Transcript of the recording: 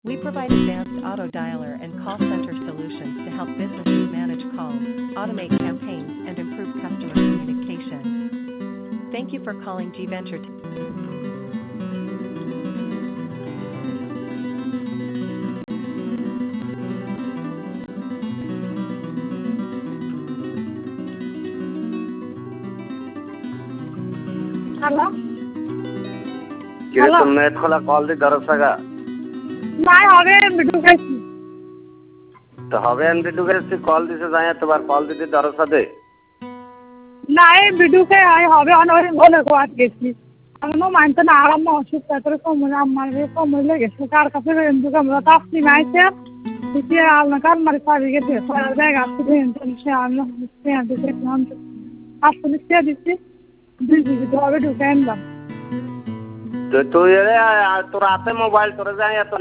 We provide advanced auto dialer and call center solutions to help businesses manage calls, automate campaigns, and improve customer communication. Thank you for calling G Venture. Hello কিরে hello তোর net খোলা call দি দরসাগা নাই হবে ঢুকেছি তো হবে এমনি ঢুকেছি কল দিছে যাই তোবার কল দিতে দরসা দে নাই বিডুকে হবে অনেক বলে গোয়াত গেছি এখনো মানতে না আরাম অসুস্থ করে সময় আমার সময় লেগেছে কার কাছে কিন্তু আমরা তাপসি মাইছে দিতে আলনা কার মারি পারি গেছে পরে জায়গা আছে সে আলনা সে দেখলাম আসলে সে দিচ্ছি দুই দিকে হবে ঢুকে আনলাম তো তুই তোর হাতে মোবাইল তোরে যাই